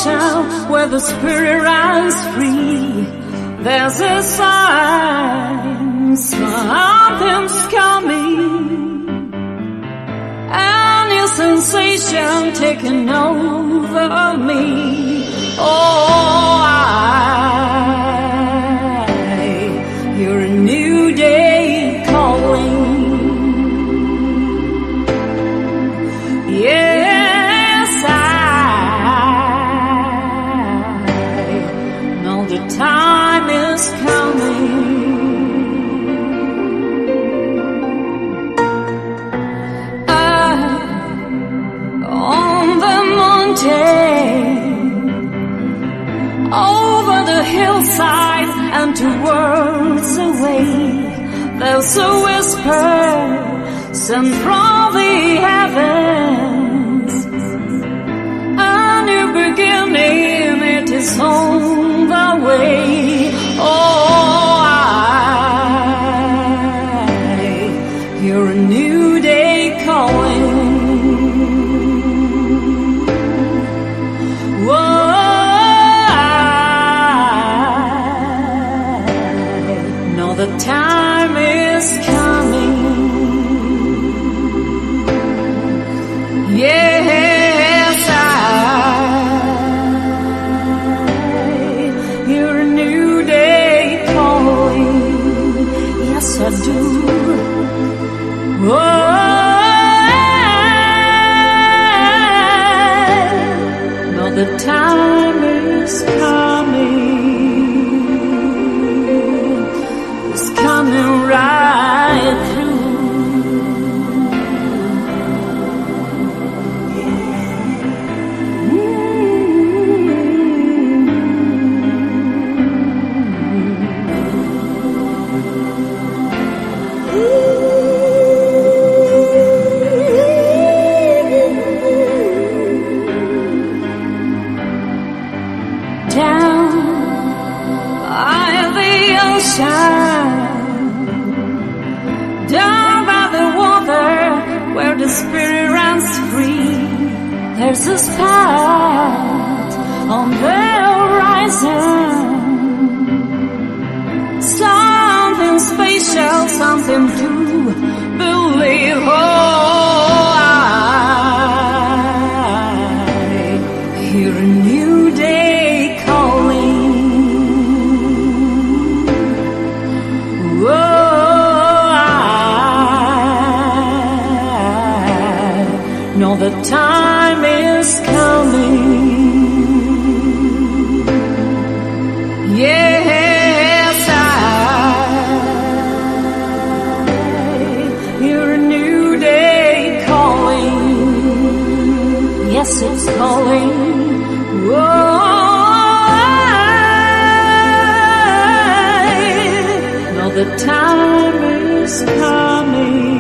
ocean where the spirit runs free. There's a sign, something's coming, a new sensation taking over me. Oh, I hear a new day calling. Yes, I know the time is coming. On the mountain, over the hillside and 2 worlds away, there's a whisper sent from the heavens. A new beginning, it is on the way. Oh, I hear a new day calling. The time is coming. Yes, I hear a new day calling. Yes, I do. No, the time is coming. Coming right through. Down by the ocean, down by the water where the spirit runs free, there's a spot on the horizon. Something special, something to believe. Oh, I hear a new day calling. Whoa. No, the time is coming. Yes, I hear a new day calling. Yes, it's calling. Whoa, no, the time is coming.